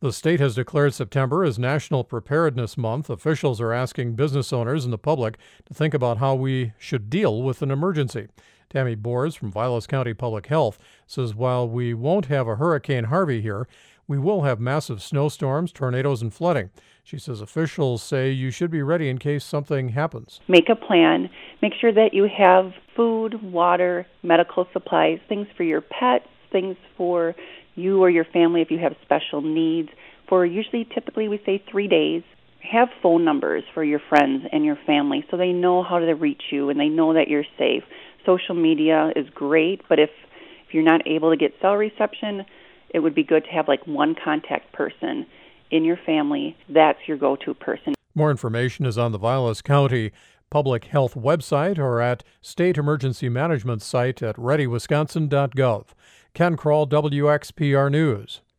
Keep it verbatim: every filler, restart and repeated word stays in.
The state has declared September as National Preparedness Month. Officials are asking business owners and the public to think about how we should deal with an emergency. Tammy Bors from Vilas County Public Health says while we won't have a Hurricane Harvey here, we will have massive snowstorms, tornadoes, and flooding. She says officials say you should be ready in case something happens. Make a plan. Make sure that you have food, water, medical supplies, things for your pets, things for you or your family if you have special needs. For usually, typically, we say three days. Have phone numbers for your friends and your family so they know how to reach you and they know that you're safe. Social media is great, but if, if you're not able to get cell reception, it would be good to have like one contact person in your family. That's your go-to person. More information is on the Vilas County Public Health website or at State Emergency Management site at ready wisconsin dot gov. Ken Kroll, W X P R News.